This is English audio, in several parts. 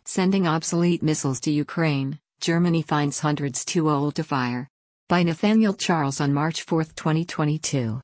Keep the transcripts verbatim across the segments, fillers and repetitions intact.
Sending obsolete missiles to Ukraine, Germany finds hundreds too old to fire. By Nathaniel Charles on March fourth, twenty twenty-two.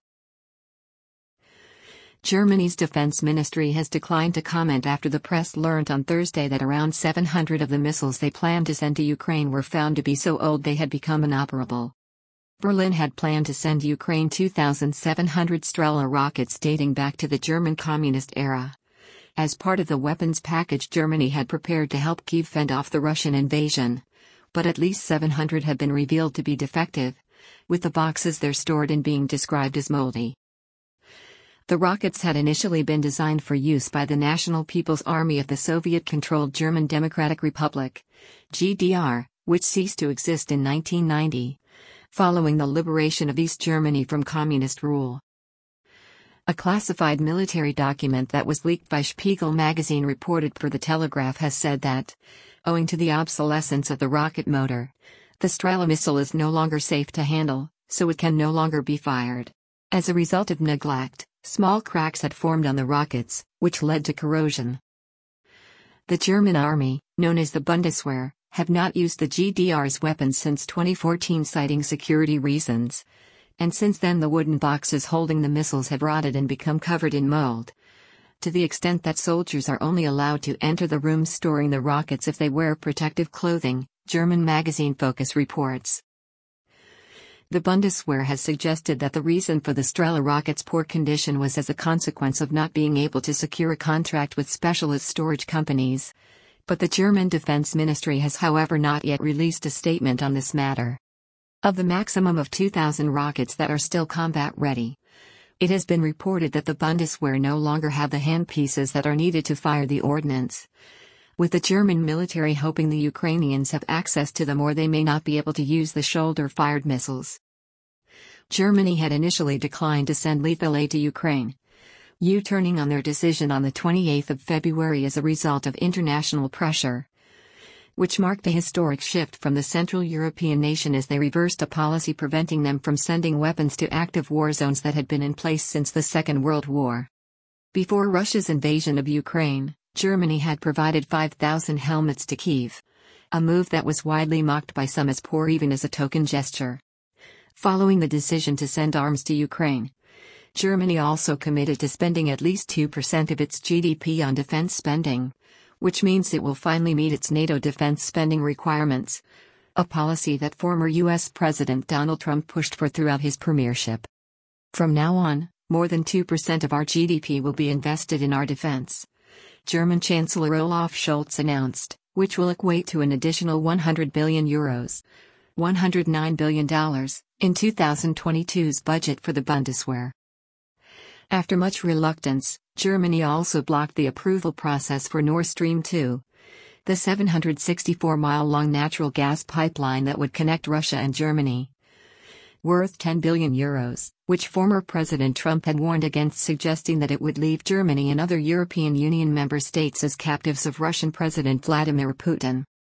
Germany's defense ministry has declined to comment after the press learned on Thursday that around seven hundred of the missiles they planned to send to Ukraine were found to be so old they had become inoperable. Berlin had planned to send Ukraine two thousand seven hundred Strela rockets dating back to the German communist era. As part of the weapons package Germany had prepared to help Kyiv fend off the Russian invasion. But at least seven hundred have been revealed to be defective, with the boxes they're stored in being described as moldy. The rockets had initially been designed for use by the National People's Army of the Soviet-controlled German Democratic Republic, G D R, which ceased to exist in nineteen ninety, following the liberation of East Germany from communist rule. A classified military document that was leaked by Spiegel magazine reported for The Telegraph has said that, owing to the obsolescence of the rocket motor, the Strela missile is no longer safe to handle, so it can no longer be fired. As a result of neglect, small cracks had formed on the rockets, which led to corrosion. The German army, known as the Bundeswehr, have not used the G D R's weapons since twenty fourteen, citing security reasons. And since then the wooden boxes holding the missiles have rotted and become covered in mold, to the extent that soldiers are only allowed to enter the rooms storing the rockets if they wear protective clothing, German magazine Focus reports. The Bundeswehr has suggested that the reason for the Strela rocket's poor condition was as a consequence of not being able to secure a contract with specialist storage companies. But the German Defense Ministry has however not yet released a statement on this matter. Of the maximum of two thousand rockets that are still combat-ready, it has been reported that the Bundeswehr no longer have the handpieces that are needed to fire the ordnance, with the German military hoping the Ukrainians have access to them or they may not be able to use the shoulder-fired missiles. Germany had initially declined to send lethal aid to Ukraine, U-turning on their decision on the twenty-eighth of February as a result of international pressure, which marked a historic shift from the Central European nation as they reversed a policy preventing them from sending weapons to active war zones that had been in place since the Second World War. Before Russia's invasion of Ukraine, Germany had provided five thousand helmets to Kyiv, a move that was widely mocked by some as poor even as a token gesture. Following the decision to send arms to Ukraine, Germany also committed to spending at least two percent of its G D P on defense spending, which means it will finally meet its NATO defense spending requirements, a policy that former U S President Donald Trump pushed for throughout his premiership. From now on, more than two percent of our G D P will be invested in our defense, German Chancellor Olaf Scholz announced, which will equate to an additional one hundred billion euros, one hundred nine billion dollars, in two thousand twenty-two's budget for the Bundeswehr. After much reluctance, Germany also blocked the approval process for Nord Stream two, the seven hundred sixty-four mile long natural gas pipeline that would connect Russia and Germany, worth ten billion euros, which former President Trump had warned against, suggesting that it would leave Germany and other European Union member states as captives of Russian President Vladimir Putin.